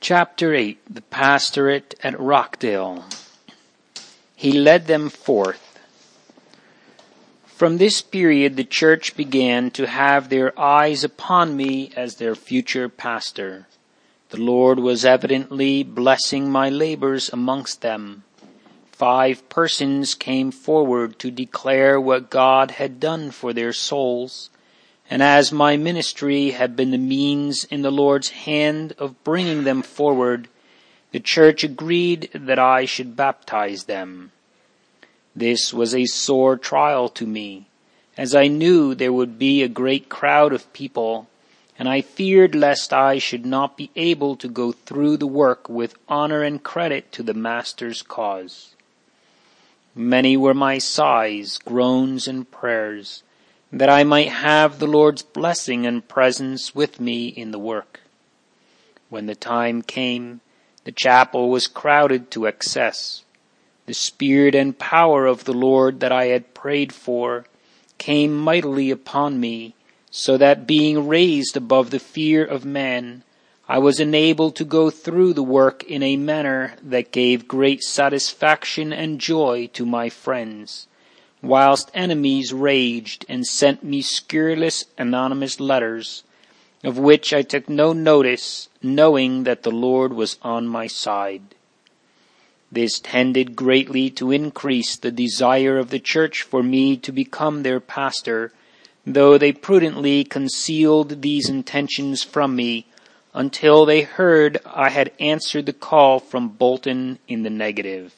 Chapter 8. The Pastorate at Rockdale. He led them forth. From this period the church began to have their eyes upon me as their future pastor. The Lord was evidently blessing my labors amongst them. 5 persons came forward to declare what God had done for their souls, and as my ministry had been the means in the Lord's hand of bringing them forward, the church agreed that I should baptize them. This was a sore trial to me, as I knew there would be a great crowd of people, and I feared lest I should not be able to go through the work with honor and credit to the Master's cause. Many were my sighs, groans, and prayers, that I might have the Lord's blessing and presence with me in the work. When the time came, the chapel was crowded to excess. The Spirit and power of the Lord that I had prayed for came mightily upon me, so that being raised above the fear of man, I was enabled to go through the work in a manner that gave great satisfaction and joy to my friends, whilst enemies raged and sent me scurrilous anonymous letters, of which I took no notice, knowing that the Lord was on my side. This tended greatly to increase the desire of the church for me to become their pastor, though they prudently concealed these intentions from me until they heard I had answered the call from Bolton in the negative.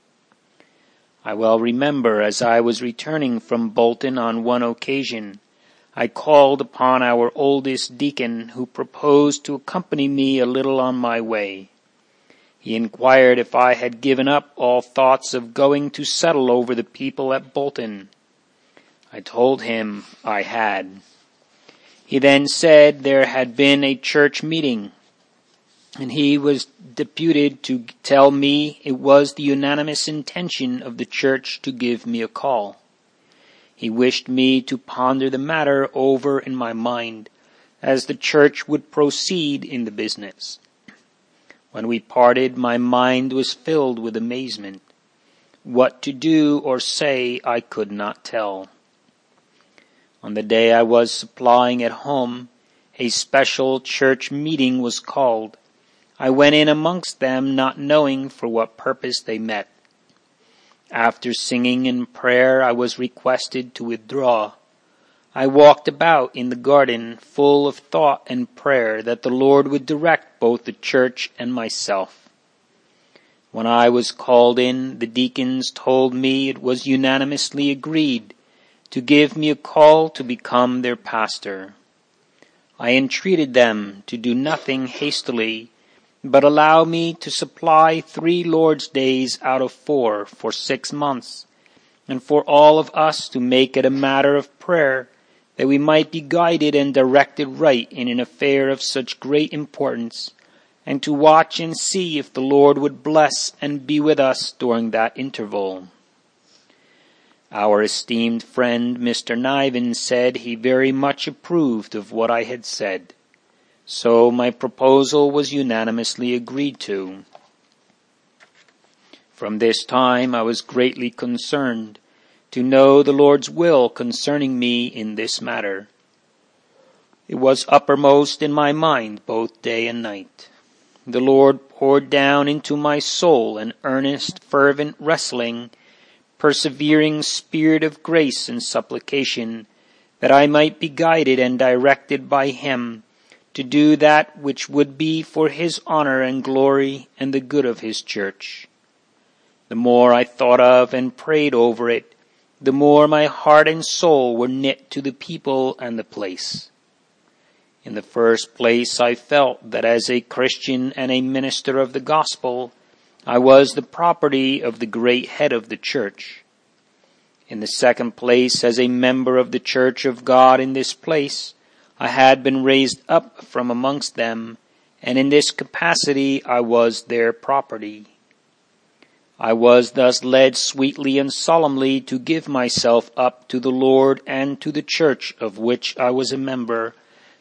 I well remember, as I was returning from Bolton on one occasion, I called upon our oldest deacon, who proposed to accompany me a little on my way. He inquired if I had given up all thoughts of going to settle over the people at Bolton. I told him I had. He then said there had been a church meeting, and he was deputed to tell me it was the unanimous intention of the church to give me a call. He wished me to ponder the matter over in my mind, as the church would proceed in the business. When we parted, my mind was filled with amazement. What to do or say I could not tell. On the day I was supplying at home, a special church meeting was called. I went in amongst them, not knowing for what purpose they met. After singing and prayer, I was requested to withdraw. I walked about in the garden, full of thought and prayer that the Lord would direct both the church and myself. When I was called in, the deacons told me it was unanimously agreed to give me a call to become their pastor. I entreated them to do nothing hastily, but allow me to supply 3 Lord's days out of 4 for 6 months, and for all of us to make it a matter of prayer that we might be guided and directed right in an affair of such great importance, and to watch and see if the Lord would bless and be with us during that interval. Our esteemed friend Mr. Niven said he very much approved of what I had said. So my proposal was unanimously agreed to. From this time I was greatly concerned to know the Lord's will concerning me in this matter. It was uppermost in my mind both day and night. The Lord poured down into my soul an earnest, fervent, wrestling, persevering spirit of grace and supplication, that I might be guided and directed by Him to do that which would be for His honor and glory and the good of His church. The more I thought of and prayed over it, the more my heart and soul were knit to the people and the place. In the first place, I felt that as a Christian and a minister of the gospel, I was the property of the great head of the church. In the second place, as a member of the church of God in this place, I had been raised up from amongst them, and in this capacity I was their property. I was thus led sweetly and solemnly to give myself up to the Lord and to the church of which I was a member,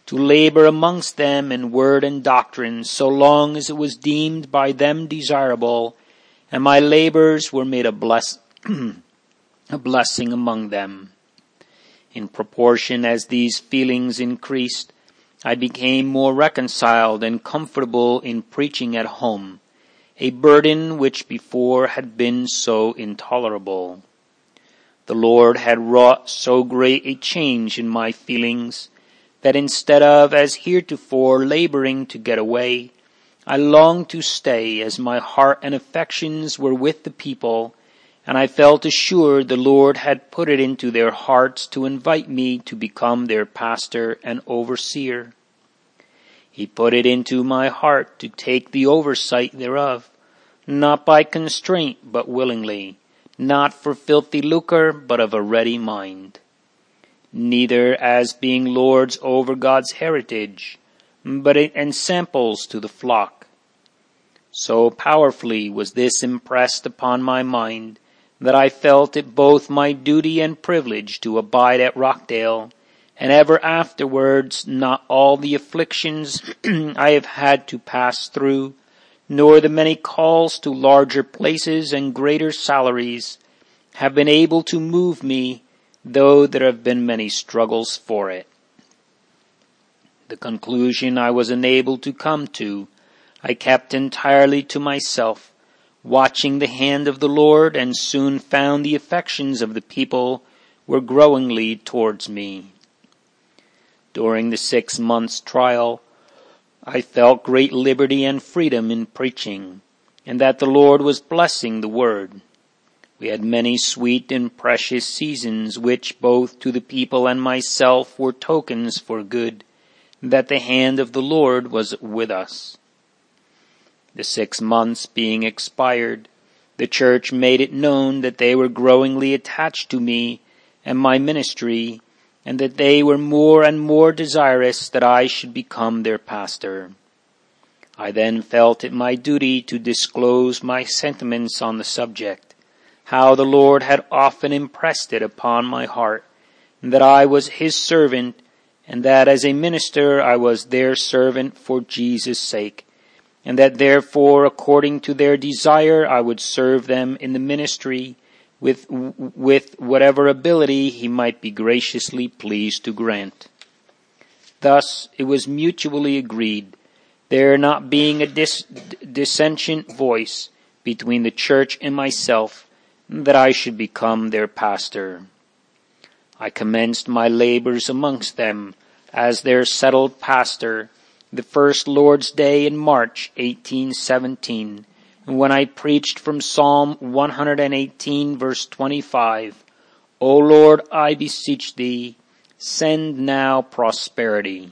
to labor amongst them in word and doctrine, so long as it was deemed by them desirable, and my labors were made a blessing among them. In proportion as these feelings increased, I became more reconciled and comfortable in preaching at home, a burden which before had been so intolerable. The Lord had wrought so great a change in my feelings that instead of, as heretofore, laboring to get away, I longed to stay, as my heart and affections were with the people, and I felt assured the Lord had put it into their hearts to invite me to become their pastor and overseer. He put it into my heart to take the oversight thereof, not by constraint but willingly, not for filthy lucre but of a ready mind, neither as being lords over God's heritage, but ensamples to the flock. So powerfully was this impressed upon my mind, that I felt it both my duty and privilege to abide at Rockdale, and ever afterwards not all the afflictions I have had to pass through, nor the many calls to larger places and greater salaries, have been able to move me, though there have been many struggles for it. The conclusion I was enabled to come to, I kept entirely to myself, watching the hand of the Lord, and soon found the affections of the people were growingly towards me. During the 6 months' trial, I felt great liberty and freedom in preaching, and that the Lord was blessing the word. We had many sweet and precious seasons, which both to the people and myself were tokens for good, that the hand of the Lord was with us. The 6 months being expired, the church made it known that they were growingly attached to me and my ministry, and that they were more and more desirous that I should become their pastor. I then felt it my duty to disclose my sentiments on the subject, how the Lord had often impressed it upon my heart, and that I was his servant, and that as a minister I was their servant for Jesus' sake, and that therefore according to their desire I would serve them in the ministry with whatever ability he might be graciously pleased to grant. Thus it was mutually agreed, there not being a dissentient voice between the church and myself, that I should become their pastor. I commenced my labors amongst them as their settled pastor the first Lord's Day in March 1817, when I preached from Psalm 118 verse 25, O Lord, I beseech thee, send now prosperity.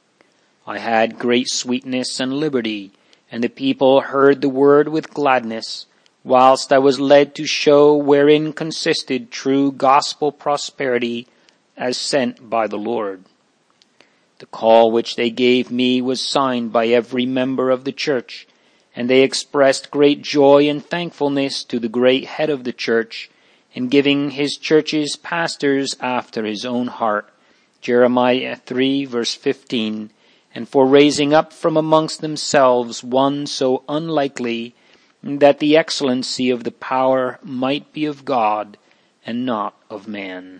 I had great sweetness and liberty, and the people heard the word with gladness, whilst I was led to show wherein consisted true gospel prosperity as sent by the Lord. The call which they gave me was signed by every member of the church, and they expressed great joy and thankfulness to the great head of the church in giving his churches pastors after his own heart, Jeremiah 3 verse 15, and for raising up from amongst themselves one so unlikely, that the excellency of the power might be of God and not of man.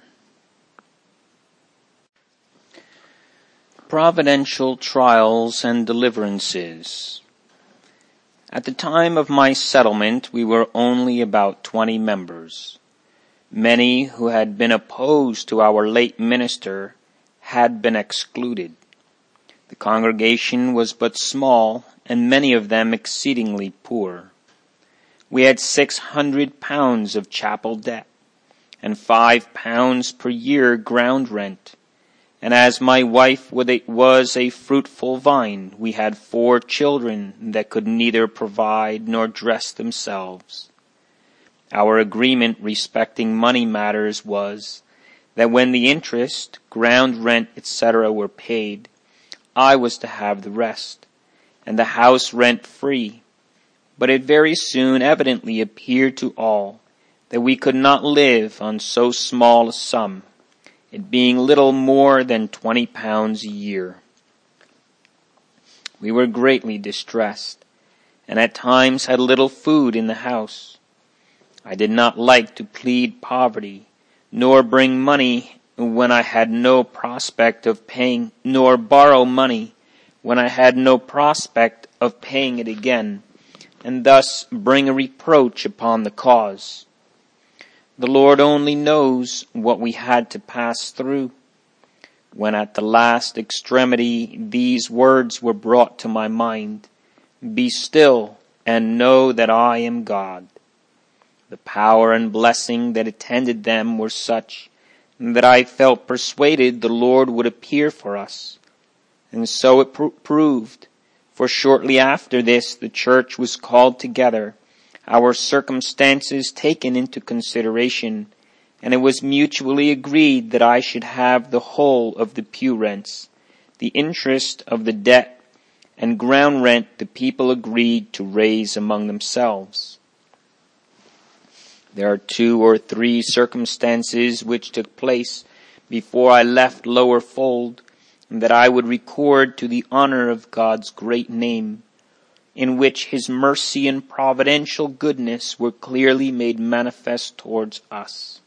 Providential trials and deliverances. At the time of my settlement, we were only about 20 members. Many who had been opposed to our late minister had been excluded. The congregation was but small, and many of them exceedingly poor. We had £600 of chapel debt, and £5 per year ground rent. And as my wife was a fruitful vine, we had 4 children that could neither provide nor dress themselves. Our agreement respecting money matters was that when the interest, ground rent, etc. were paid, I was to have the rest, and the house rent free. But it very soon evidently appeared to all that we could not live on so small a sum, it being little more than £20 a year. We were greatly distressed, and at times had little food in the house. I did not like to plead poverty, nor bring money when I had no prospect of paying, nor borrow money when I had no prospect of paying it again, and thus bring a reproach upon the cause. The Lord only knows what we had to pass through. When at the last extremity these words were brought to my mind, "Be still and know that I am God," the power and blessing that attended them were such that I felt persuaded the Lord would appear for us. And so it proved, for shortly after this the church was called together, our circumstances taken into consideration, and it was mutually agreed that I should have the whole of the pew rents, the interest of the debt, and ground rent the people agreed to raise among themselves. There are 2 or 3 circumstances which took place before I left Lower Fold, that I would record to the honor of God's great name, in which His mercy and providential goodness were clearly made manifest towards us.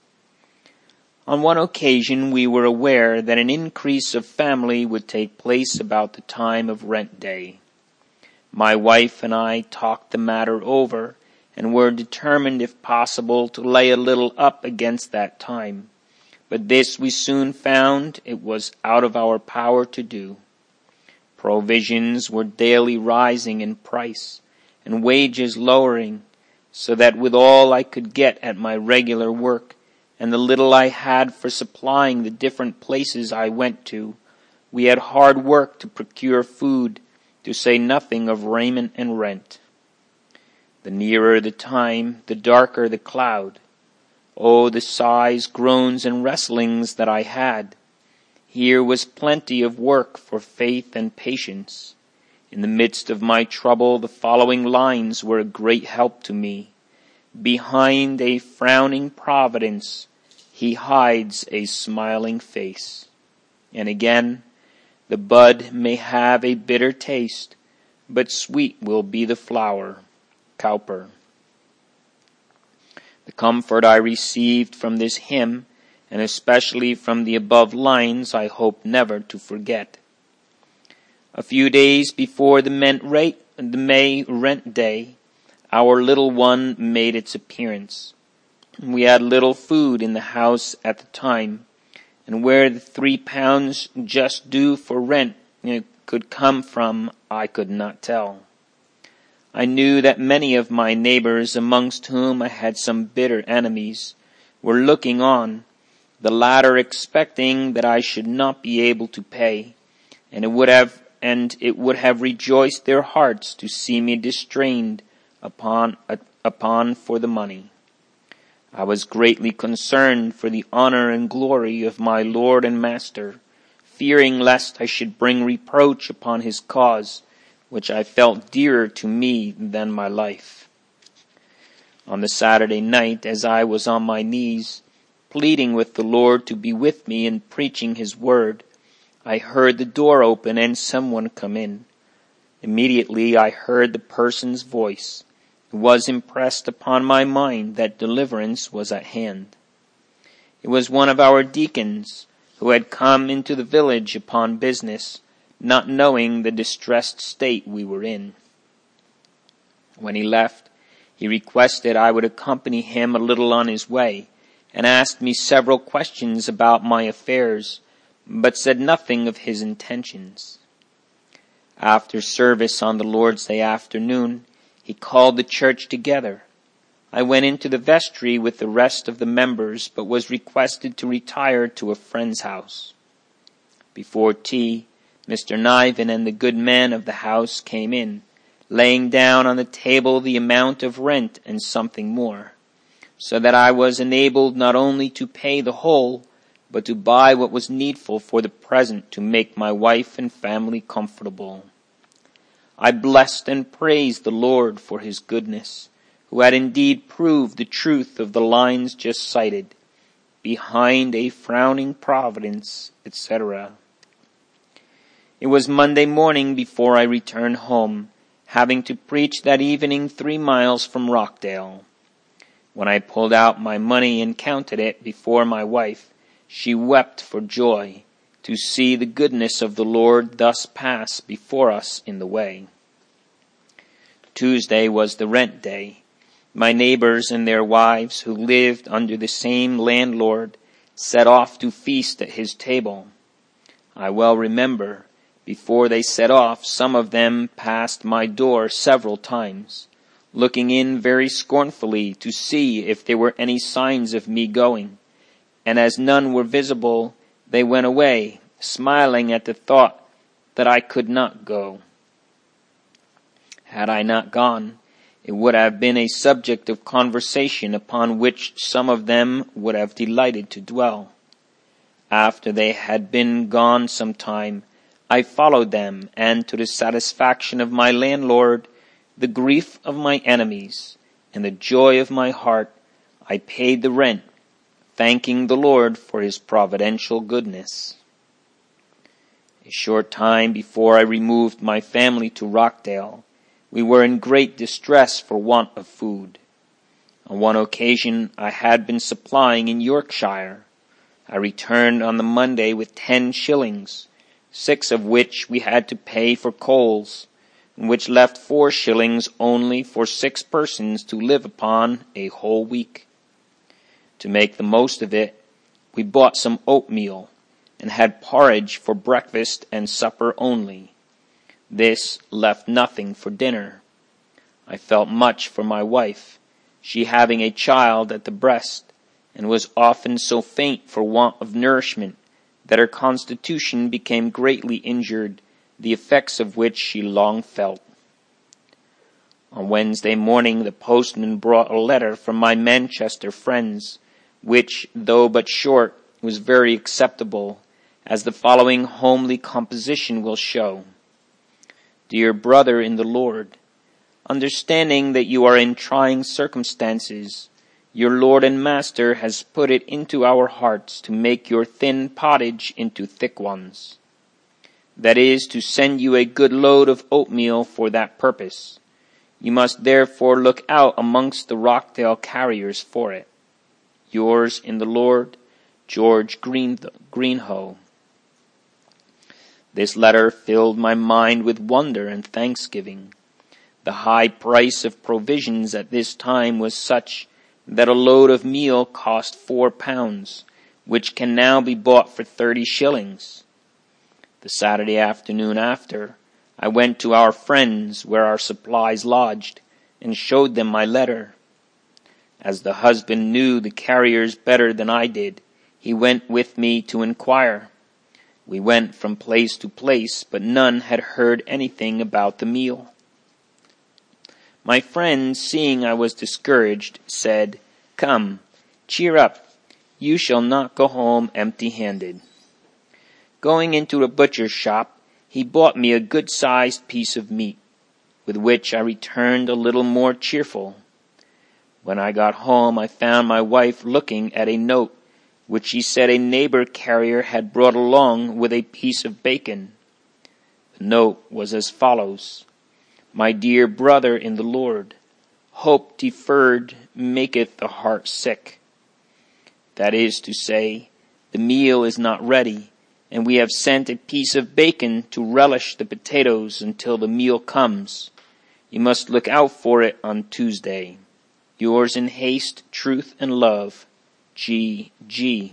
On one occasion we were aware that an increase of family would take place about the time of rent day. My wife and I talked the matter over, and were determined, if possible, to lay a little up against that time. But this we soon found it was out of our power to do. Provisions were daily rising in price, and wages lowering, so that with all I could get at my regular work, and the little I had for supplying the different places I went to, we had hard work to procure food, to say nothing of raiment and rent. The nearer the time, the darker the cloud. Oh, the sighs, groans, and wrestlings that I had! Here was plenty of work for faith and patience. In the midst of my trouble, the following lines were a great help to me. Behind a frowning providence, He hides a smiling face. And again, the bud may have a bitter taste, but sweet will be the flower. Cowper. The comfort I received from this hymn, and especially from the above lines, I hope never to forget. A few days before the May rent day, our little one made its appearance. We had little food in the house at the time, and where the £3 just due for rent could come from, I could not tell. I knew that many of my neighbors, amongst whom I had some bitter enemies, were looking on, the latter expecting that I should not be able to pay, and it would have rejoiced their hearts to see me distrained upon for the money. I was greatly concerned for the honor and glory of my Lord and Master, fearing lest I should bring reproach upon His cause, which I felt dearer to me than my life. On the Saturday night, as I was on my knees, pleading with the Lord to be with me in preaching His word, I heard the door open and someone come in. Immediately I heard the person's voice. It was impressed upon my mind that deliverance was at hand. It was one of our deacons who had come into the village upon business, not knowing the distressed state we were in. When he left, he requested I would accompany him a little on his way, and asked me several questions about my affairs, but said nothing of his intentions. After service on the Lord's Day afternoon, he called the church together. I went into the vestry with the rest of the members, but was requested to retire to a friend's house. Before tea, Mr. Niven and the good man of the house came in, laying down on the table the amount of rent and something more, so that I was enabled not only to pay the whole, but to buy what was needful for the present to make my wife and family comfortable. I blessed and praised the Lord for His goodness, who had indeed proved the truth of the lines just cited, behind a frowning providence, etc. It was Monday morning before I returned home, having to preach that evening 3 miles from Rockdale. When I pulled out my money and counted it before my wife, she wept for joy to see the goodness of the Lord thus pass before us in the way. Tuesday was the rent day. My neighbors and their wives, who lived under the same landlord, set off to feast at his table. I well remember, before they set off, some of them passed my door several times, looking in very scornfully to see if there were any signs of me going, and as none were visible, they went away, smiling at the thought that I could not go. Had I not gone, it would have been a subject of conversation upon which some of them would have delighted to dwell. After they had been gone some time, I followed them, and to the satisfaction of my landlord, the grief of my enemies, and the joy of my heart, I paid the rent, thanking the Lord for his providential goodness. A short time before I removed my family to Rockdale, we were in great distress for want of food. On one occasion I had been supplying in Yorkshire. I returned on the Monday with 10 shillings, 6 of which we had to pay for coals, and which left 4 shillings only for 6 persons to live upon a whole week. To make the most of it, we bought some oatmeal, and had porridge for breakfast and supper only. This left nothing for dinner. I felt much for my wife, she having a child at the breast, and was often so faint for want of nourishment that her constitution became greatly injured, the effects of which she long felt. On Wednesday morning the postman brought a letter from my Manchester friends, which, though but short, was very acceptable, as the following homely composition will show. Dear brother in the Lord, understanding that you are in trying circumstances, your Lord and Master has put it into our hearts to make your thin pottage into thick ones. That is, to send you a good load of oatmeal for that purpose. You must therefore look out amongst the Rockdale carriers for it. Yours in the Lord, George Greenhoe. This letter filled my mind with wonder and thanksgiving. The high price of provisions at this time was such that a load of meal cost 4 pounds, which can now be bought for 30 shillings. The Saturday afternoon after, I went to our friends where our supplies lodged, and showed them my letter. As the husband knew the carriers better than I did, he went with me to inquire. We went from place to place, but none had heard anything about the meal. My friend, seeing I was discouraged, said, "Come, cheer up. You shall not go home empty-handed." Going into a butcher's shop, he bought me a good-sized piece of meat, with which I returned a little more cheerful. When I got home, I found my wife looking at a note which she said a neighbor carrier had brought along with a piece of bacon. The note was as follows: My dear brother in the Lord, hope deferred maketh the heart sick. That is to say, the meal is not ready, and we have sent a piece of bacon to relish the potatoes until the meal comes. You must look out for it on Tuesday. Yours in haste, truth and love, G.G.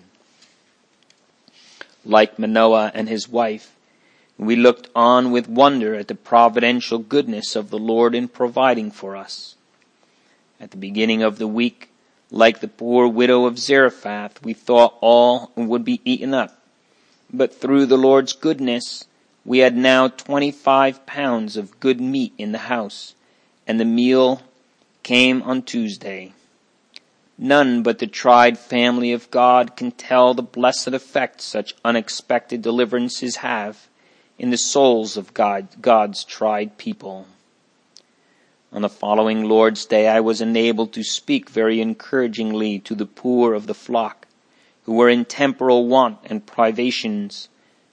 Like Manoah and his wife, we looked on with wonder at the providential goodness of the Lord in providing for us. At the beginning of the week, like the poor widow of Zarephath, we thought all would be eaten up. But through the Lord's goodness, we had now 25 pounds of good meat in the house, and the meal came on Tuesday. None but the tried family of God can tell the blessed effect such unexpected deliverances have in the souls of God's tried people. On the following Lord's Day, I was enabled to speak very encouragingly to the poor of the flock, who were in temporal want and privations,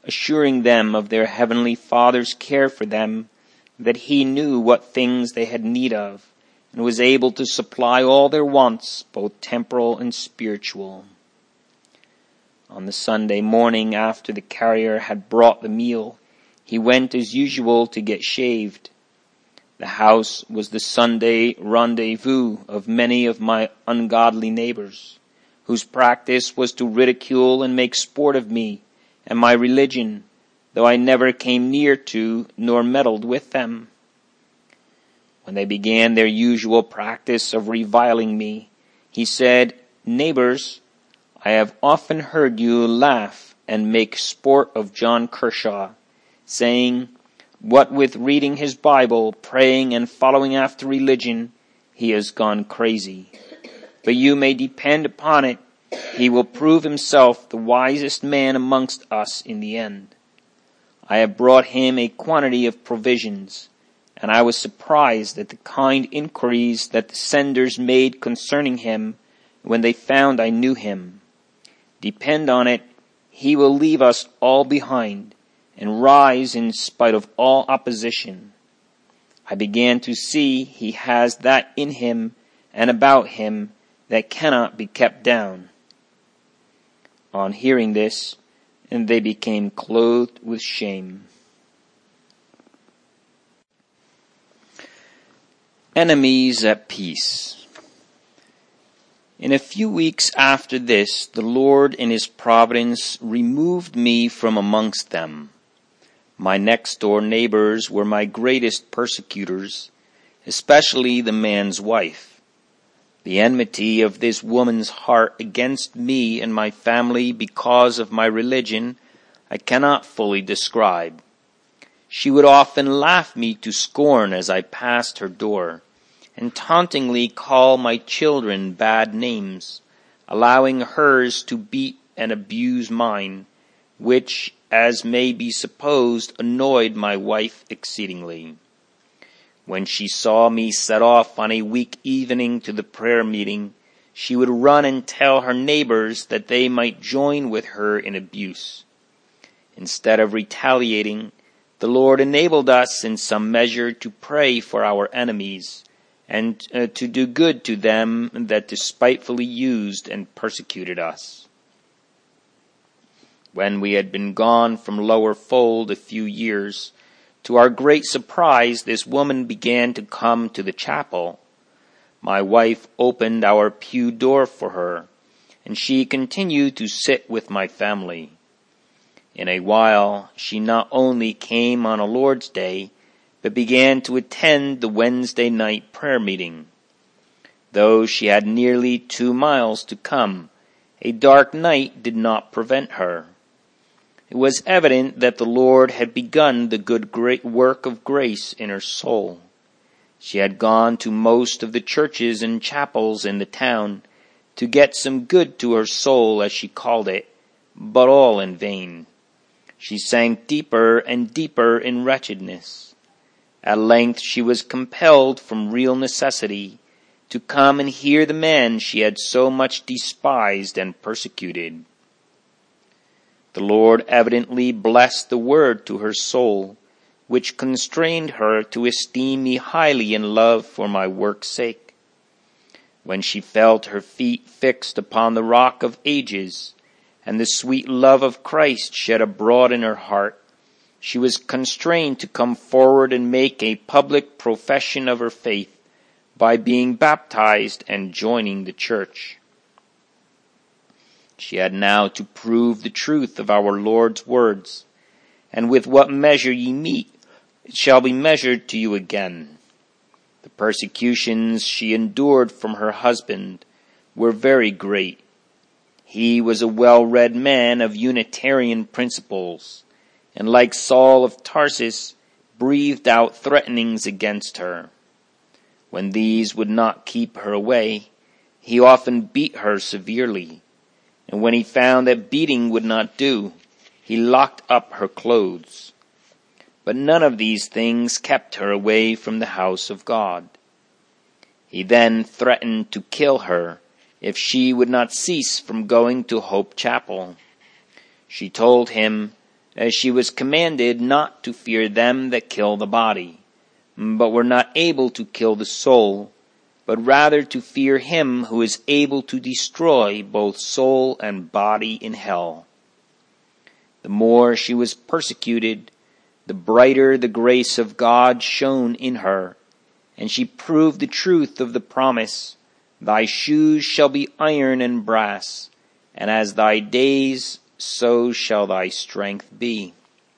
assuring them of their heavenly Father's care for them, that he knew what things they had need of, and was able to supply all their wants, both temporal and spiritual. On the Sunday morning, after the carrier had brought the meal, he went as usual to get shaved. The house was the Sunday rendezvous of many of my ungodly neighbors, whose practice was to ridicule and make sport of me and my religion, though I never came near to nor meddled with them. When they began their usual practice of reviling me, he said, "Neighbors, I have often heard you laugh and make sport of John Kershaw, saying, 'What with reading his Bible, praying, and following after religion, he has gone crazy. But you may depend upon it, he will prove himself the wisest man amongst us in the end.' I have brought him a quantity of provisions, and I was surprised at the kind inquiries that the senders made concerning him when they found I knew him. Depend on it, he will leave us all behind and rise in spite of all opposition. I began to see he has that in him and about him that cannot be kept down." On hearing this, and they became clothed with shame. Enemies at peace. In a few weeks after this, the Lord in his providence removed me from amongst them. My next-door neighbors were my greatest persecutors, especially the man's wife. The enmity of this woman's heart against me and my family because of my religion I cannot fully describe. She would often laugh me to scorn as I passed her door, and tauntingly call my children bad names, allowing hers to beat and abuse mine, which, as may be supposed, annoyed my wife exceedingly. When she saw me set off on a week evening to the prayer meeting, she would run and tell her neighbors that they might join with her in abuse. Instead of retaliating, the Lord enabled us in some measure to pray for our enemies, and to do good to them that despitefully used and persecuted us. When we had been gone from Lower Fold a few years, to our great surprise, this woman began to come to the chapel. My wife opened our pew door for her, and she continued to sit with my family. In a while, she not only came on a Lord's Day, but began to attend the Wednesday night prayer meeting. Though she had nearly 2 miles to come, a dark night did not prevent her. It was evident that the Lord had begun the great work of grace in her soul. She had gone to most of the churches and chapels in the town to get some good to her soul, as she called it, but all in vain. She sank deeper and deeper in wretchedness. At length she was compelled from real necessity to come and hear the man she had so much despised and persecuted. The Lord evidently blessed the word to her soul, which constrained her to esteem me highly in love for my work's sake. When she felt her feet fixed upon the rock of ages, and the sweet love of Christ shed abroad in her heart, she was constrained to come forward and make a public profession of her faith by being baptized and joining the church. She had now to prove the truth of our Lord's words, "And with what measure ye mete, it shall be measured to you again." The persecutions she endured from her husband were very great. He was a well-read man of Unitarian principles, and like Saul of Tarsus, breathed out threatenings against her. When these would not keep her away, he often beat her severely. And when he found that beating would not do, he locked up her clothes. But none of these things kept her away from the house of God. He then threatened to kill her if she would not cease from going to Hope Chapel. She told him, as she was commanded not to fear them that kill the body, but were not able to kill the soul, but rather to fear him who is able to destroy both soul and body in hell. The more she was persecuted, the brighter the grace of God shone in her, and she proved the truth of the promise, "Thy shoes shall be iron and brass, and as thy days, so shall thy strength be."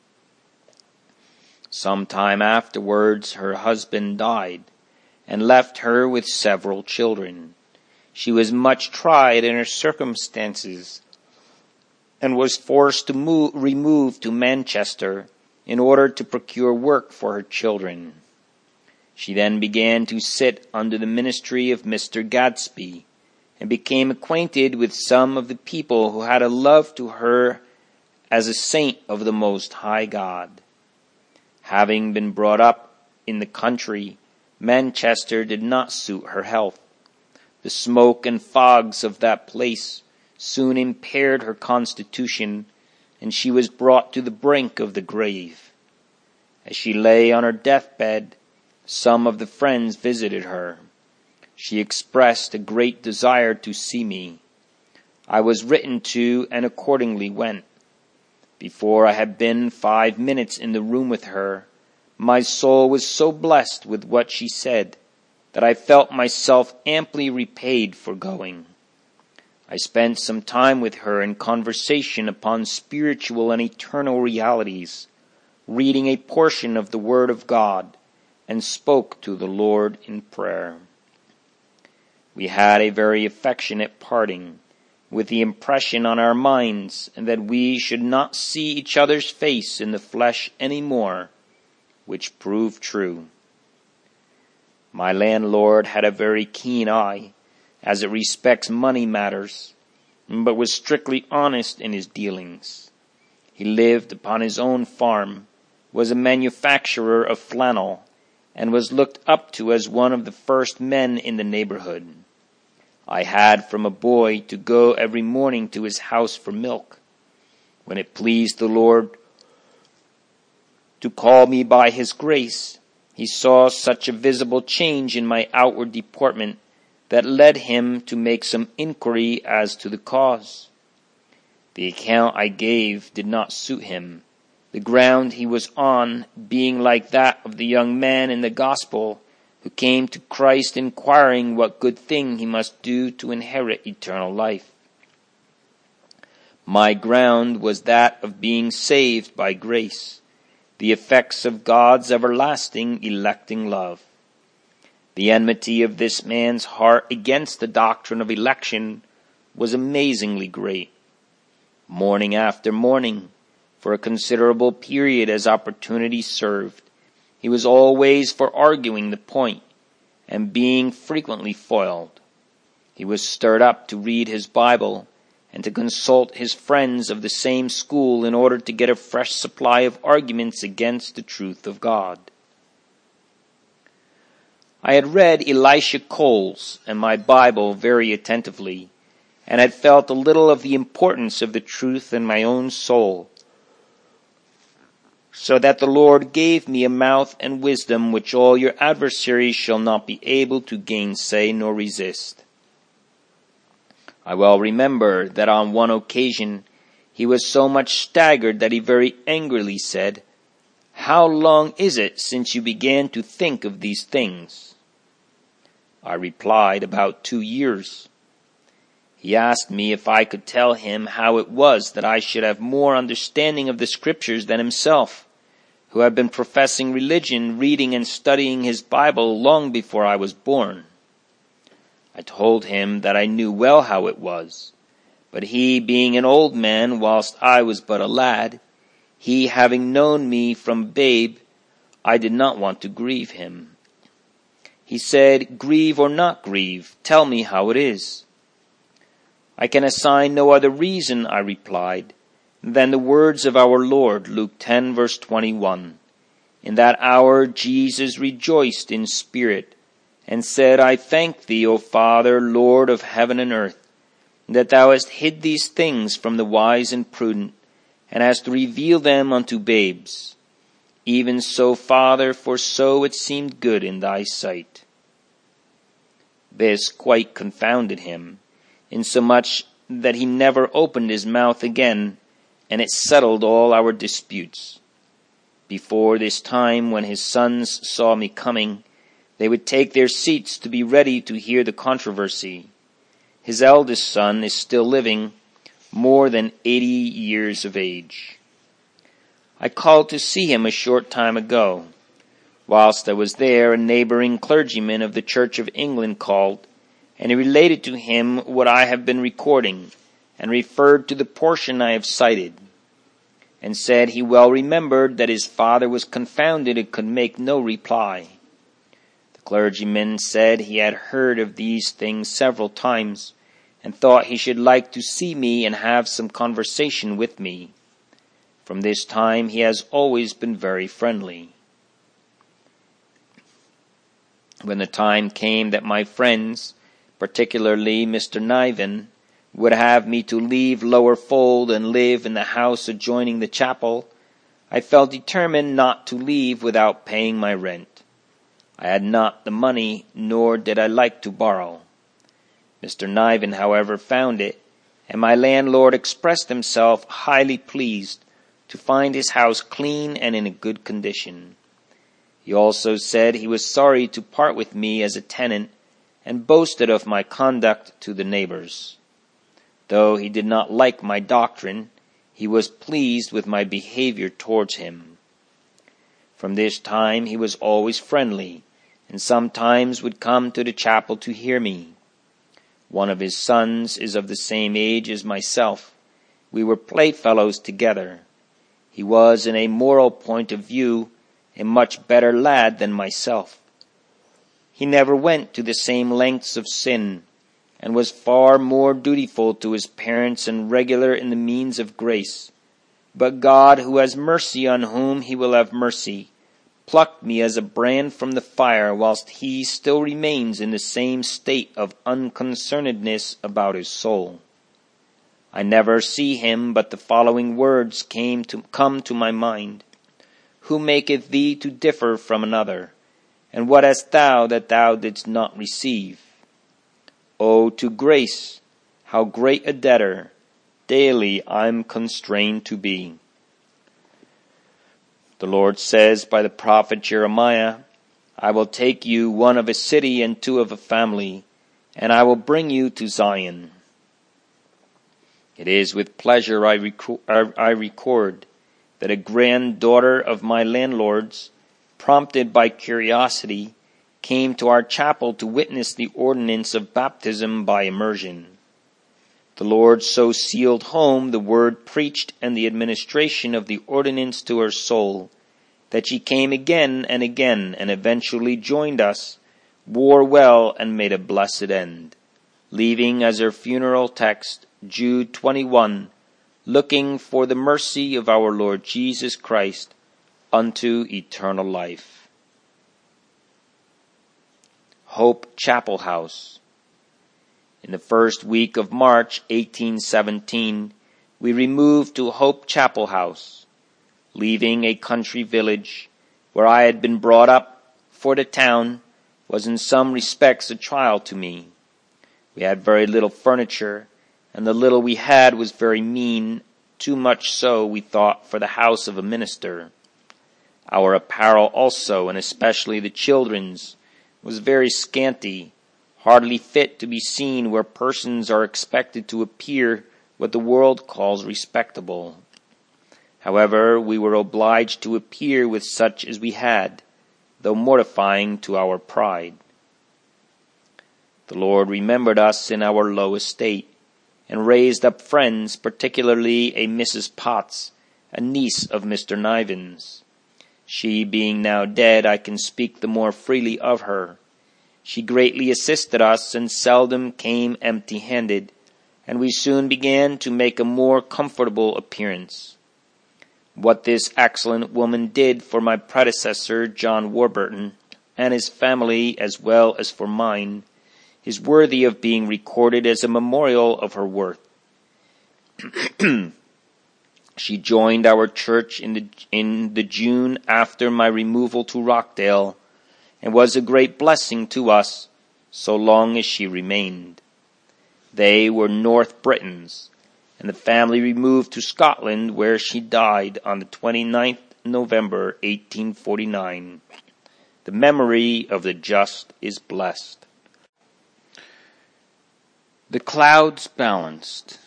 Some time afterwards her husband died, and left her with several children. She was much tried in her circumstances, and was forced to remove to Manchester in order to procure work for her children. She then began to sit under the ministry of Mr. Gadsby, and became acquainted with some of the people who had a love to her as a saint of the Most High God. Having been brought up in the country, Manchester did not suit her health. The smoke and fogs of that place soon impaired her constitution, and she was brought to the brink of the grave. As she lay on her deathbed, some of the friends visited her. She expressed a great desire to see me. I was written to, and accordingly went. Before I had been 5 minutes in the room with her, my soul was so blessed with what she said that I felt myself amply repaid for going. I spent some time with her in conversation upon spiritual and eternal realities, reading a portion of the Word of God, and spoke to the Lord in prayer. We had a very affectionate parting, with the impression on our minds that we should not see each other's face in the flesh any more, which proved true. My landlord had a very keen eye, as it respects money matters, but was strictly honest in his dealings. He lived upon his own farm, was a manufacturer of flannel, and was looked up to as one of the first men in the neighborhood. I had from a boy to go every morning to his house for milk. When it pleased the Lord to call me by his grace, he saw such a visible change in my outward deportment that led him to make some inquiry as to the cause. The account I gave did not suit him, the ground he was on being like that of the young man in the gospel who came to Christ inquiring what good thing he must do to inherit eternal life. My ground was that of being saved by grace, the effects of God's everlasting electing love. The enmity of this man's heart against the doctrine of election was amazingly great. Morning after morning, for a considerable period as opportunity served, he was always for arguing the point, and being frequently foiled. He was stirred up to read his Bible, and to consult his friends of the same school in order to get a fresh supply of arguments against the truth of God. I had read Elisha Coles and my Bible very attentively, and had felt a little of the importance of the truth in my own soul, so that the Lord gave me a mouth and wisdom which all your adversaries shall not be able to gainsay nor resist. I well remember that on one occasion he was so much staggered that he very angrily said, "How long is it since you began to think of these things?" I replied, "About 2 years." He asked me if I could tell him how it was that I should have more understanding of the Scriptures than himself, who had been professing religion, reading and studying his Bible long before I was born. I told him that I knew well how it was, but he being an old man whilst I was but a lad, he having known me from babe, I did not want to grieve him. He said, "Grieve or not grieve, tell me how it is." "I can assign no other reason," I replied, "than the words of our Lord, Luke 10 verse 21. In that hour Jesus rejoiced in spirit, and said, I thank thee, O Father, Lord of heaven and earth, that thou hast hid these things from the wise and prudent, and as to reveal them unto babes. Even so, Father, for so it seemed good in thy sight. This quite confounded him, insomuch that he never opened his mouth again, and it settled all our disputes. Before this time, when his sons saw me coming, they would take their seats to be ready to hear the controversy. His eldest son is still living, more than 80 years of age. I called to see him a short time ago. Whilst I was there, a neighboring clergyman of the Church of England called, and he related to him what I have been recording, and referred to the portion I have cited, and said he well remembered that his father was confounded and could make no reply. The clergyman said he had heard of these things several times, and thought he should like to see me and have some conversation with me. From this time he has always been very friendly. When the time came that my friends, particularly Mr. Niven, would have me to leave Lower Fold and live in the house adjoining the chapel, I felt determined not to leave without paying my rent. I had not the money, nor did I like to borrow. Mr. Niven, however, found it, and my landlord expressed himself highly pleased to find his house clean and in a good condition. He also said he was sorry to part with me as a tenant, and boasted of my conduct to the neighbors. Though he did not like my doctrine, he was pleased with my behavior towards him. From this time he was always friendly, and sometimes would come to the chapel to hear me. One of his sons is of the same age as myself. We were playfellows together. He was, in a moral point of view, a much better lad than myself. He never went to the same lengths of sin, and was far more dutiful to his parents and regular in the means of grace. But God, who has mercy on whom he will have mercy, plucked me as a brand from the fire, whilst he still remains in the same state of unconcernedness about his soul. I never see him, but the following words come to my mind. Who maketh thee to differ from another? And what hast thou that thou didst not receive? O to grace, how great a debtor daily I'm constrained to be. The Lord says by the prophet Jeremiah, I will take you one of a city and two of a family, and I will bring you to Zion. It is with pleasure I record that a granddaughter of my landlord's, prompted by curiosity, came to our chapel to witness the ordinance of baptism by immersion. The Lord so sealed home the word preached and the administration of the ordinance to her soul, that she came again and again, and eventually joined us, wore well, and made a blessed end, leaving as her funeral text Jude 21, looking for the mercy of our Lord Jesus Christ unto eternal life. Hope Chapel House. In the first week of March 1817, we removed to Hope Chapel House, leaving a country village where I had been brought up, for the town was in some respects a trial to me. We had very little furniture, and the little we had was very mean, too much so, we thought, for the house of a minister. Our apparel also, and especially the children's, was very scanty, hardly fit to be seen where persons are expected to appear what the world calls respectable. However, we were obliged to appear with such as we had, though mortifying to our pride. The Lord remembered us in our low estate, and raised up friends, particularly a Mrs. Potts, a niece of Mr. Niven's. She being now dead, I can speak the more freely of her. She greatly assisted us, and seldom came empty-handed, and we soon began to make a more comfortable appearance. What this excellent woman did for my predecessor, John Warburton, and his family, as well as for mine, is worthy of being recorded as a memorial of her worth. She joined our church in the June after my removal to Rockdale, and was a great blessing to us so long as she remained. They were North Britons, and the family removed to Scotland, where she died on the 29th November 1849. The memory of the just is blessed. The clouds balanced.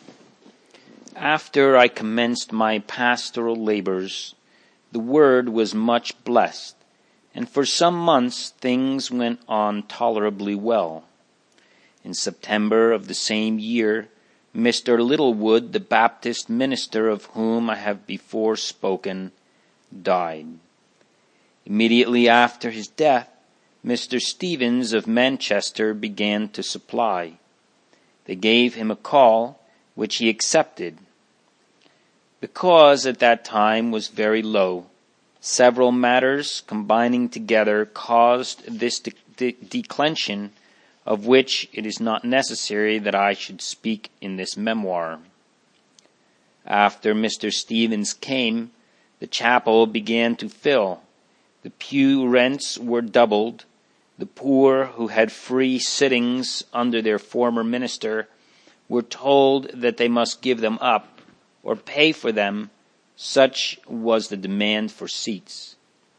After I commenced my pastoral labors, the word was much blessed, and for some months things went on tolerably well. In September of the same year, Mr. Littlewood, the Baptist minister of whom I have before spoken, died. Immediately after his death, Mr. Stevens of Manchester began to supply. They gave him a call, which he accepted. The cause at that time was very low. Several matters combining together caused this declension, of which it is not necessary that I should speak in this memoir. After Mr. Stevens came, the chapel began to fill. The pew rents were doubled. The poor, who had free sittings under their former minister, were told that they must give them up or pay for them. Such was the demand for seats.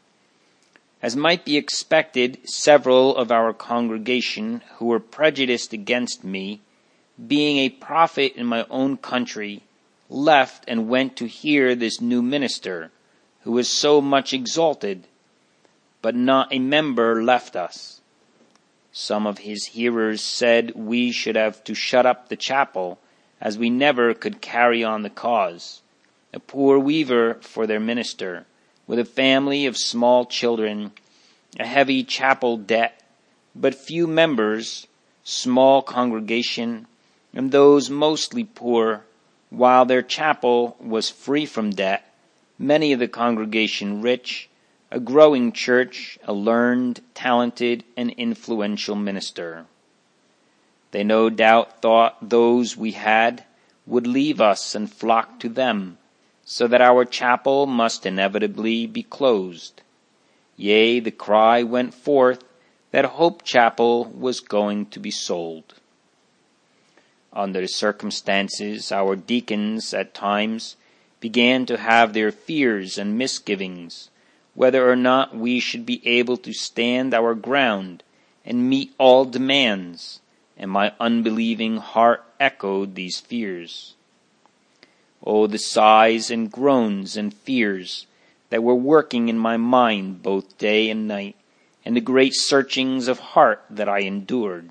As might be expected, several of our congregation who were prejudiced against me, being a prophet in my own country, left and went to hear this new minister, who was so much exalted, but not a member left us. Some of his hearers said we should have to shut up the chapel, as we never could carry on the cause. A poor weaver for their minister, with a family of small children, a heavy chapel debt, but few members, small congregation, and those mostly poor, while their chapel was free from debt, many of the congregation rich, a growing church, a learned, talented, and influential minister. They no doubt thought those we had would leave us and flock to them, so that our chapel must inevitably be closed. Yea, the cry went forth that Hope Chapel was going to be sold. Under the circumstances, our deacons at times began to have their fears and misgivings, whether or not we should be able to stand our ground and meet all demands, and my unbelieving heart echoed these fears. Oh, the sighs and groans and fears that were working in my mind both day and night, and the great searchings of heart that I endured.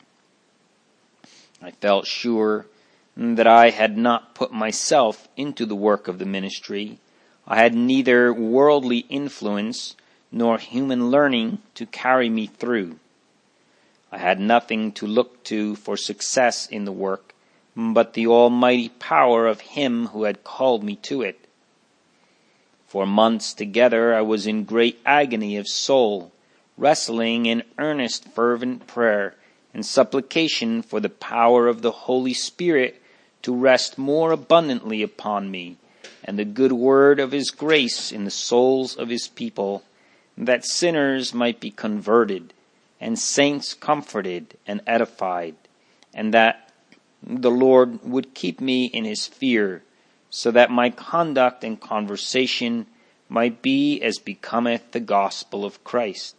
I felt sure that I had not put myself into the work of the ministry. I had neither worldly influence nor human learning to carry me through. I had nothing to look to for success in the work but the almighty power of Him who had called me to it. For months together I was in great agony of soul, wrestling in earnest fervent prayer and supplication for the power of the Holy Spirit to rest more abundantly upon me, and the good word of His grace in the souls of His people, that sinners might be converted, and saints comforted and edified, and that the Lord would keep me in His fear, so that my conduct and conversation might be as becometh the gospel of Christ.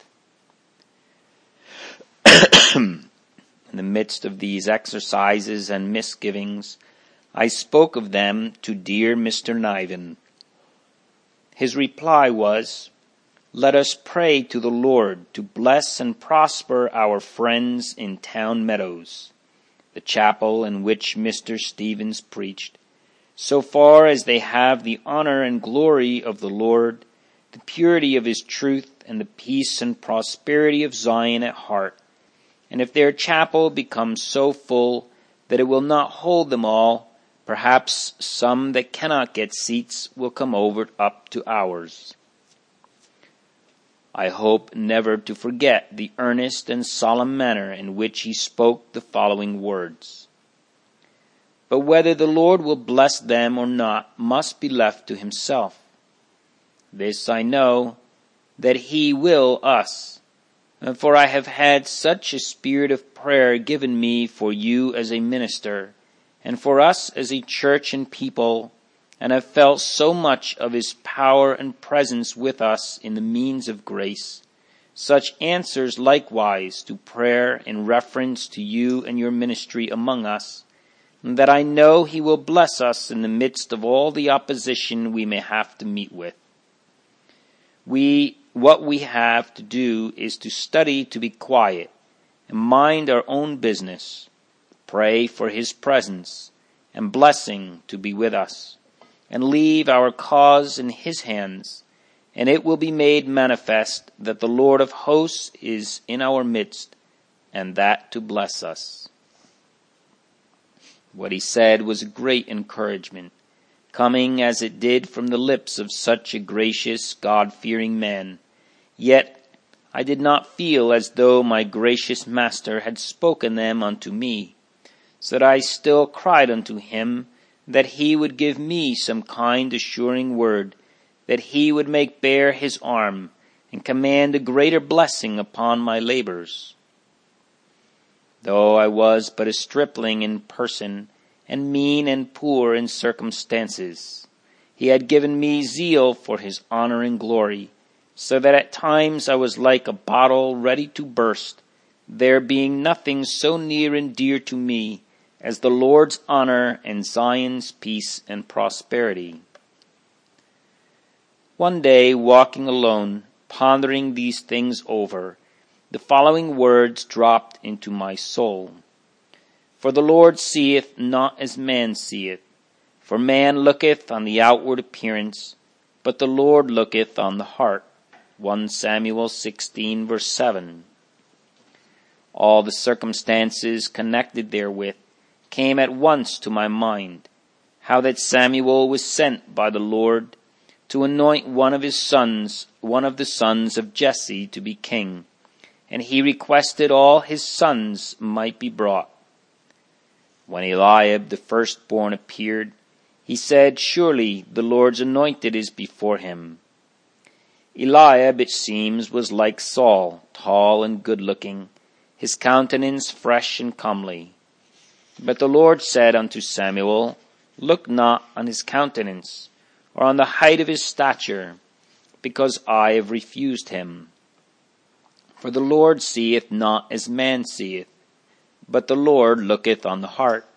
In the midst of these exercises and misgivings, I spoke of them to dear Mr. Niven. His reply was, "Let us pray to the Lord to bless and prosper our friends in Town Meadows, the chapel in which Mr. Stevens preached, so far as they have the honor and glory of the Lord, the purity of His truth, and the peace and prosperity of Zion at heart. And if their chapel becomes so full that it will not hold them all, perhaps some that cannot get seats will come over up to ours." I hope never to forget the earnest and solemn manner in which he spoke the following words. but whether the Lord will bless them or not must be left to himself. This I know, that he will us, for I have had such a spirit of prayer given me for you as a minister, and for us as a church and people, and have felt so much of his power and presence with us in the means of grace, such answers likewise to prayer in reference to you and your ministry among us, that I know he will bless us in the midst of all the opposition we may have to meet with. What we have to do is to study to be quiet and mind our own business, pray for his presence and blessing to be with us, and leave our cause in his hands, and it will be made manifest that the Lord of hosts is in our midst, and that to bless us. What he said was a great encouragement, coming as it did from the lips of such a gracious, God-fearing man. Yet I did not feel as though my gracious master had spoken them unto me, so that I still cried unto him that he would give me some kind assuring word, that he would make bare his arm, and command a greater blessing upon my labors. Though I was but a stripling in person, and mean and poor in circumstances, he had given me zeal for his honor and glory, so that at times I was like a bottle ready to burst, there being nothing so near and dear to me as the Lord's honor and Zion's peace and prosperity. One day, walking alone, pondering these things over, the following words dropped into my soul. For the Lord seeth not as man seeth, for man looketh on the outward appearance, but the Lord looketh on the heart. 1 Samuel 16 verse 7. All the circumstances connected therewith came at once to my mind, how that Samuel was sent by the Lord to anoint one of the sons of Jesse to be king, and he requested all his sons might be brought. When Eliab the firstborn appeared, he said, Surely the Lord's anointed is before him. Eliab, it seems, was like Saul, tall and good-looking, his countenance fresh and comely. But the Lord said unto Samuel, Look not on his countenance, or on the height of his stature, because I have refused him. For the Lord seeth not as man seeth, but the Lord looketh on the heart.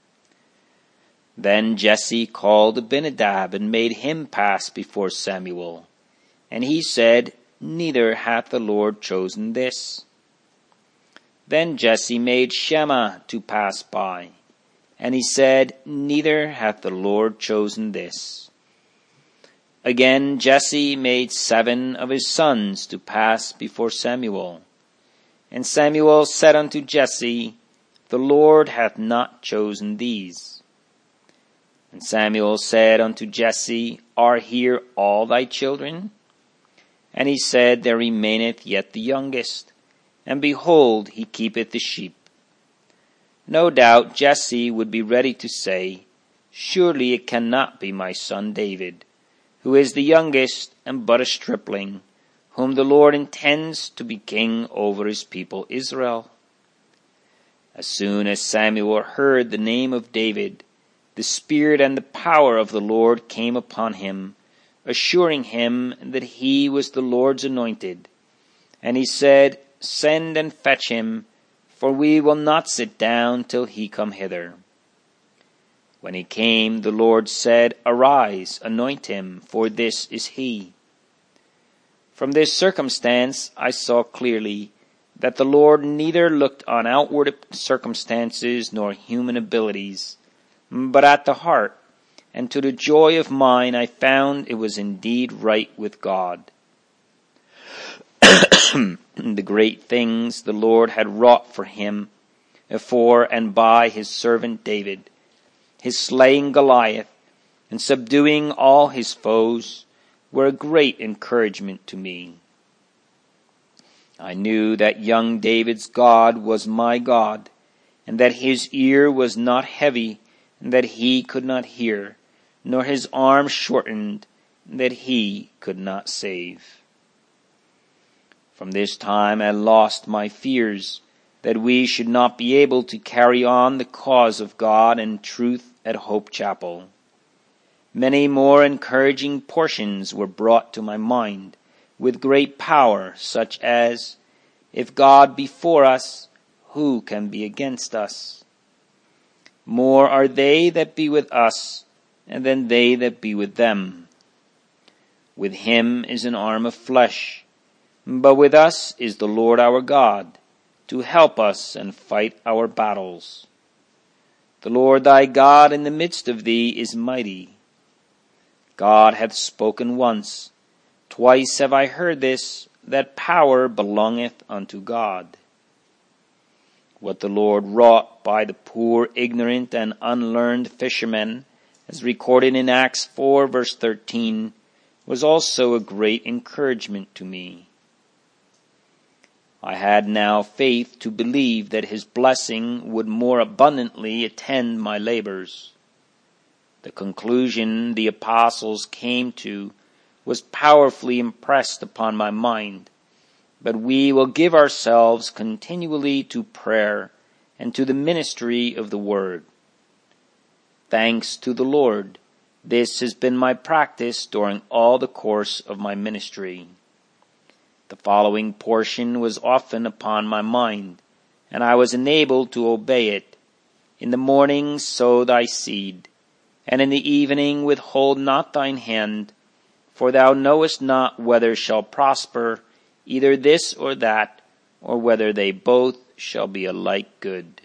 Then Jesse called Abinadab, and made him pass before Samuel. And he said, Neither hath the Lord chosen this. Then Jesse made Shammah to pass by. And he said, Neither hath the Lord chosen this. Again Jesse made 7 of his sons to pass before Samuel. And Samuel said unto Jesse, The Lord hath not chosen these. And Samuel said unto Jesse, Are here all thy children? And he said, There remaineth yet the youngest, and behold, he keepeth the sheep. No doubt Jesse would be ready to say, Surely it cannot be my son David, who is the youngest and but a stripling, whom the Lord intends to be king over his people Israel. As soon as Samuel heard the name of David, the spirit and the power of the Lord came upon him, assuring him that he was the Lord's anointed. And he said, Send and fetch him, for we will not sit down till he come hither. When he came, the Lord said, Arise, anoint him, for this is he. From this circumstance I saw clearly that the Lord neither looked on outward circumstances nor human abilities, but at the heart, and to the joy of mine I found it was indeed right with God. The great things the Lord had wrought for him, for and by his servant David, his slaying Goliath, and subduing all his foes, were a great encouragement to me. I knew that young David's God was my God, and that his ear was not heavy, that he could not hear, nor his arm shortened, that he could not save. From this time I lost my fears that we should not be able to carry on the cause of God and truth at Hope Chapel. Many more encouraging portions were brought to my mind with great power, such as, "If God be for us, who can be against us? More are they that be with us than they that be with them. With him is an arm of flesh, but with us is the Lord our God, to help us and fight our battles. The Lord thy God in the midst of thee is mighty. God hath spoken once, twice have I heard this, that power belongeth unto God." What the Lord wrought by the poor, ignorant, and unlearned fishermen, as recorded in Acts 4 verse 13, was also a great encouragement to me. I had now faith to believe that his blessing would more abundantly attend my labors. The conclusion the apostles came to was powerfully impressed upon my mind, but we will give ourselves continually to prayer and to the ministry of the word. Thanks to the Lord, this has been my practice during all the course of my ministry. The following portion was often upon my mind, and I was enabled to obey it. "In the morning sow thy seed, and in the evening withhold not thine hand, for thou knowest not whether shall prosper either this or that, or whether they both shall be alike good."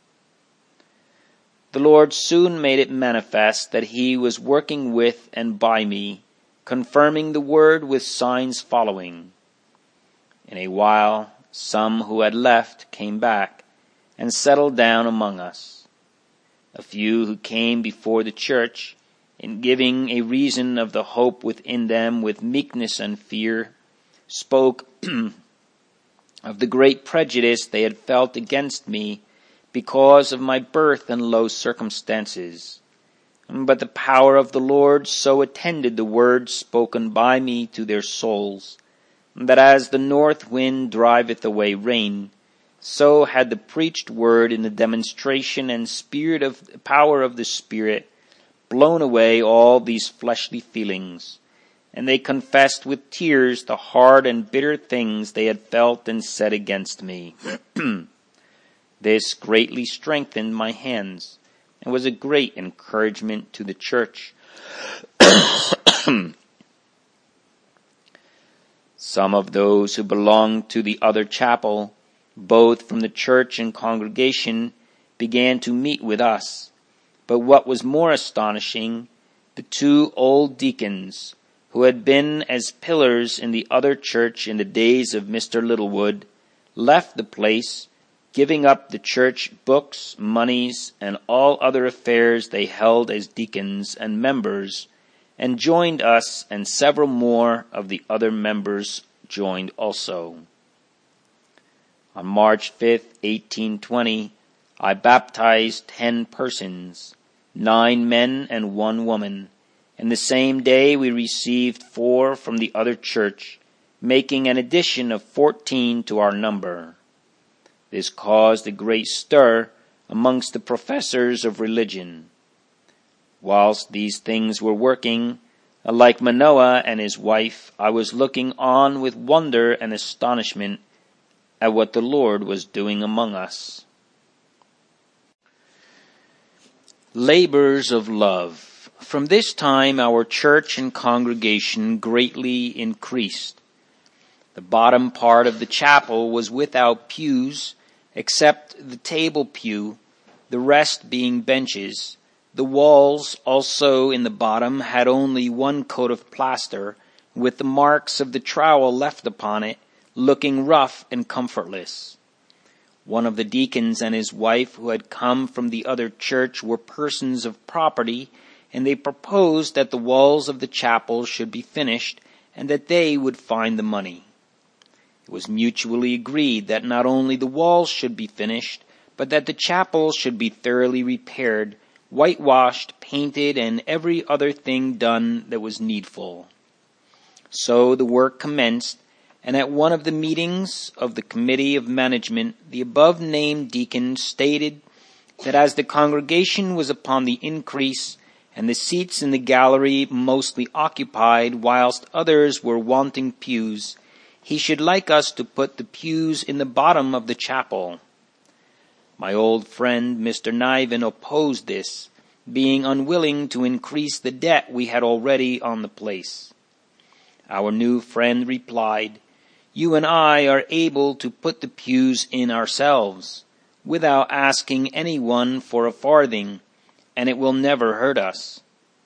The Lord soon made it manifest that he was working with and by me, confirming the word with signs following. In a while, some who had left came back and settled down among us. A few who came before the church, in giving a reason of the hope within them with meekness and fear, spoke of the great prejudice they had felt against me because of my birth and low circumstances. But the power of the Lord so attended the words spoken by me to their souls, that as the north wind driveth away rain, so had the preached word in the demonstration and spirit of the power of the Spirit blown away all these fleshly feelings, and they confessed with tears the hard and bitter things they had felt and said against me. This greatly strengthened my hands, and was a great encouragement to the church. Some of those who belonged to the other chapel, both from the church and congregation, began to meet with us. But what was more astonishing, the two old deacons, who had been as pillars in the other church in the days of Mr. Littlewood, left the place, giving up the church books, monies, and all other affairs they held as deacons and members, and joined us, and several more of the other members joined also. On March 5th, 1820, I baptized 10 persons, 9 men and 1 woman, and the same day we received 4 from the other church, making an addition of 14 to our number. This caused a great stir amongst the professors of religion. Whilst these things were working, like Manoah and his wife, I was looking on with wonder and astonishment at what the Lord was doing among us. Labors of love. From this time our church and congregation greatly increased. The bottom part of the chapel was without pews, except the table pew, the rest being benches. The walls also in the bottom had only 1 coat of plaster, with the marks of the trowel left upon it, looking rough and comfortless. One of the deacons and his wife who had come from the other church were persons of property, and they proposed that the walls of the chapel should be finished, and that they would find the money. It was mutually agreed that not only the walls should be finished, but that the chapel should be thoroughly repaired, whitewashed, painted, and every other thing done that was needful. So the work commenced, and at one of the meetings of the committee of management, the above-named deacon stated that as the congregation was upon the increase, and the seats in the gallery mostly occupied, whilst others were wanting pews, he should like us to put the pews in the bottom of the chapel. My old friend Mr. Niven opposed this, being unwilling to increase the debt we had already on the place. Our new friend replied, "You and I are able to put the pews in ourselves, without asking anyone for a farthing, and it will never hurt us."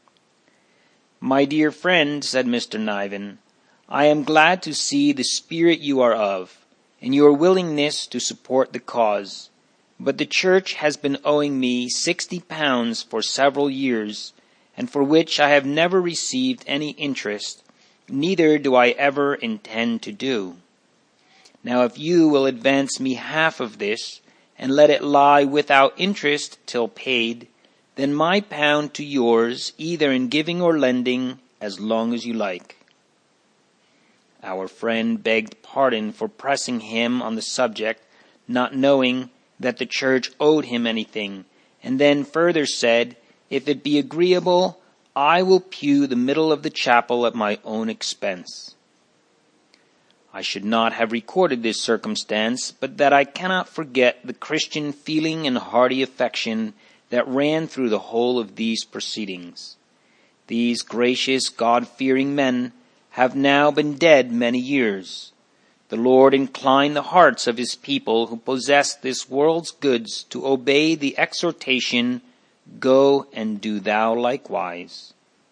"My dear friend," said Mr. Niven, "I am glad to see the spirit you are of, and your willingness to support the cause. But the church has been owing me £60 for several years, and for which I have never received any interest, neither do I ever intend to do. Now if you will advance me half of this, and let it lie without interest till paid, then my pound to yours, either in giving or lending, as long as you like." Our friend begged pardon for pressing him on the subject, not knowing that the church owed him anything, and then further said, "If it be agreeable, I will pew the middle of the chapel at my own expense." I should not have recorded this circumstance, but that I cannot forget the Christian feeling and hearty affection that ran through the whole of these proceedings. These gracious, God-fearing men have now been dead many years. The Lord incline the hearts of his people who possess this world's goods to obey the exhortation, "Go and do thou likewise."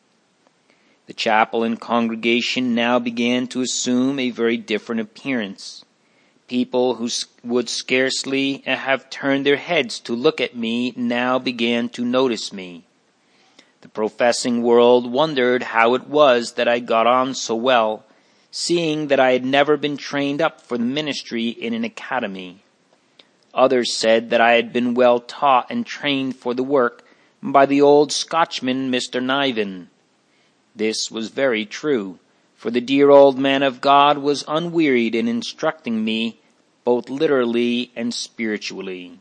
The chapel and congregation now began to assume a very different appearance. People who would scarcely have turned their heads to look at me now began to notice me. The professing world wondered how it was that I got on so well, seeing that I had never been trained up for the ministry in an academy. Others said that I had been well taught and trained for the work by the old Scotchman, Mr. Niven. This was very true, for the dear old man of God was unwearied in instructing me, both literally and spiritually.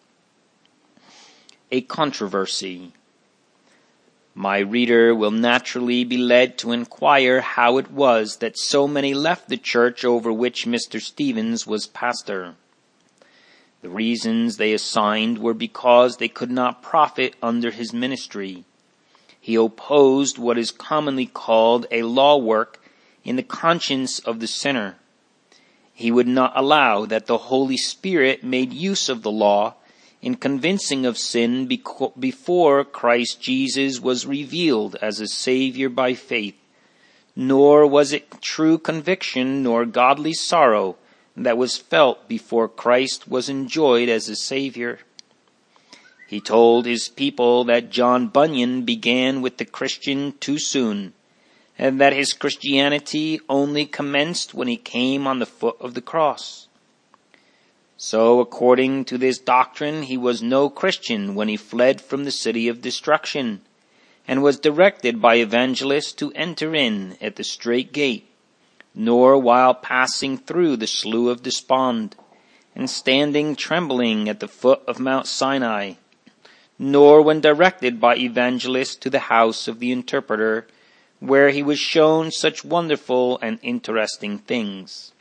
A controversy. My reader will naturally be led to inquire how it was that so many left the church over which Mr. Stevens was pastor. The reasons they assigned were because they could not profit under his ministry. He opposed what is commonly called a law work in the conscience of the sinner. He would not allow that the Holy Spirit made use of the law in convincing of sin before Christ Jesus was revealed as a Savior by faith, nor was it true conviction nor godly sorrow that was felt before Christ was enjoyed as a Savior. He told his people that John Bunyan began with the Christian too soon, and that his Christianity only commenced when he came on the foot of the cross. So, according to this doctrine, he was no Christian when he fled from the city of destruction, and was directed by evangelists to enter in at the strait gate, nor while passing through the Slough of Despond, and standing trembling at the foot of Mount Sinai, nor when directed by evangelists to the house of the interpreter, where he was shown such wonderful and interesting things.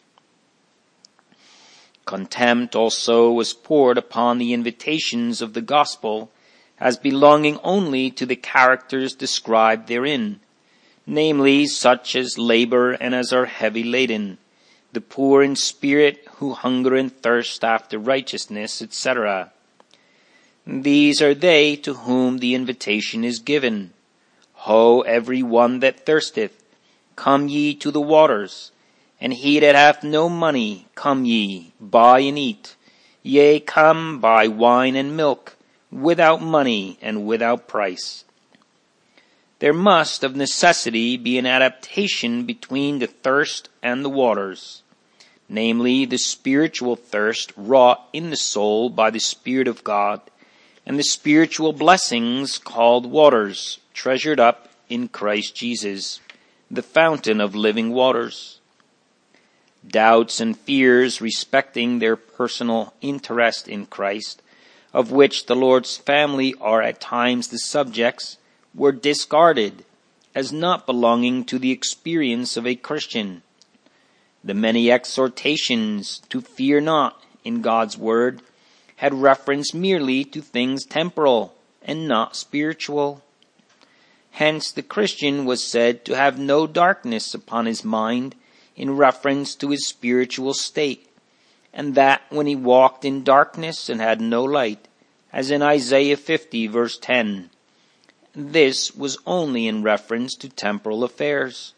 Contempt also was poured upon the invitations of the gospel as belonging only to the characters described therein, namely such as labor and as are heavy laden, the poor in spirit who hunger and thirst after righteousness, etc. These are they to whom the invitation is given. Ho, every one that thirsteth, come ye to the waters. And he that hath no money, come ye, buy and eat. Yea, come, buy wine and milk, without money and without price. There must of necessity be an adaptation between the thirst and the waters, namely the spiritual thirst wrought in the soul by the Spirit of God, and the spiritual blessings called waters, treasured up in Christ Jesus, the fountain of living waters. Doubts and fears respecting their personal interest in Christ, of which the Lord's family are at times the subjects, were discarded as not belonging to the experience of a Christian. The many exhortations to fear not in God's word had reference merely to things temporal and not spiritual. Hence the Christian was said to have no darkness upon his mind in reference to his spiritual state, and that when he walked in darkness and had no light, as in Isaiah 50 verse 10, this was only in reference to temporal affairs.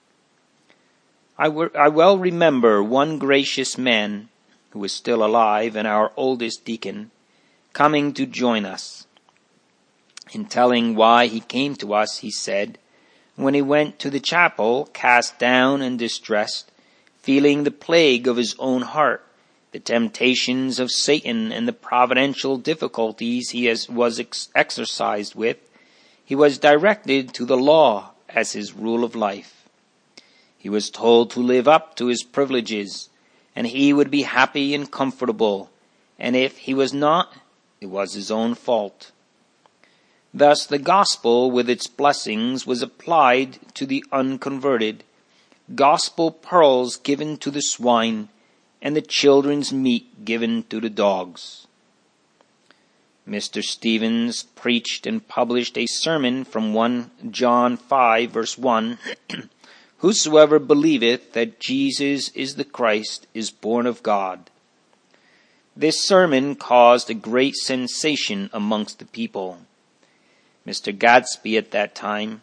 I well remember one gracious man, who is still alive and our oldest deacon, coming to join us. In telling why he came to us, he said, when he went to the chapel, cast down and distressed, feeling the plague of his own heart, the temptations of Satan and the providential difficulties he was exercised with, he was directed to the law as his rule of life. He was told to live up to his privileges, and he would be happy and comfortable, and if he was not, it was his own fault. Thus the gospel with its blessings was applied to the unconverted, gospel pearls given to the swine, and the children's meat given to the dogs. Mr. Stevens preached and published a sermon from 1 John 5 verse 1, Whosoever believeth that Jesus is the Christ is born of God. This sermon caused a great sensation amongst the people. Mr. Gadsby at that time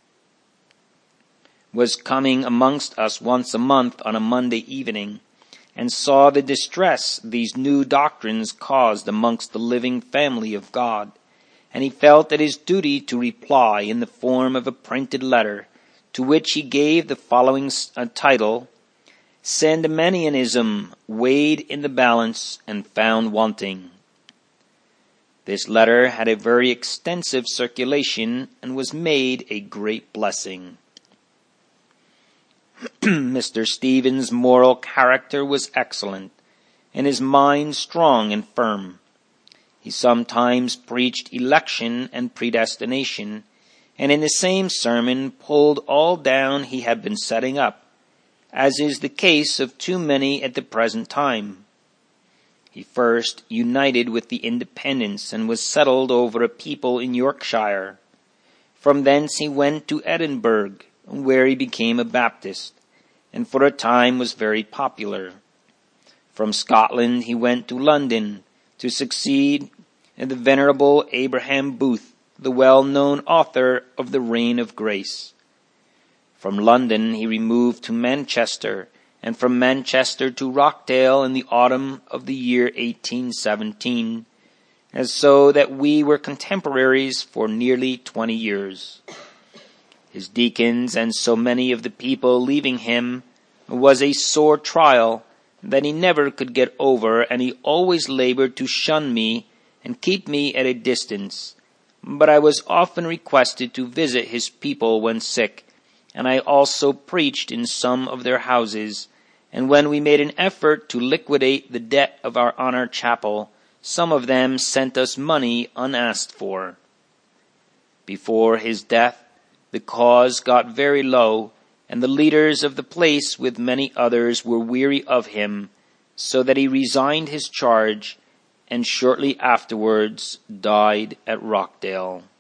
was coming amongst us once a month on a Monday evening, and saw the distress these new doctrines caused amongst the living family of God, and he felt it his duty to reply in the form of a printed letter, to which he gave the following title, Sandemanianism Weighed in the Balance and Found Wanting. This letter had a very extensive circulation and was made a great blessing. Mr. Stevens' moral character was excellent, and his mind strong and firm. He sometimes preached election and predestination, and in the same sermon pulled all down he had been setting up, as is the case of too many at the present time. He first united with the Independents and was settled over a people in Yorkshire. From thence he went to Edinburgh, where he became a Baptist, and for a time was very popular. From Scotland he went to London to succeed the Venerable Abraham Booth, the well-known author of The Reign of Grace. From London he removed to Manchester, and from Manchester to Rockdale in the autumn of the year 1817, and so that we were contemporaries for nearly 20 years. His deacons and so many of the people leaving him was a sore trial that he never could get over, and he always labored to shun me and keep me at a distance. But I was often requested to visit his people when sick, and I also preached in some of their houses, and when we made an effort to liquidate the debt of our chapel, some of them sent us money unasked for. Before his death, the cause got very low, and the leaders of the place with many others were weary of him, so that he resigned his charge, and shortly afterwards died at Rockdale.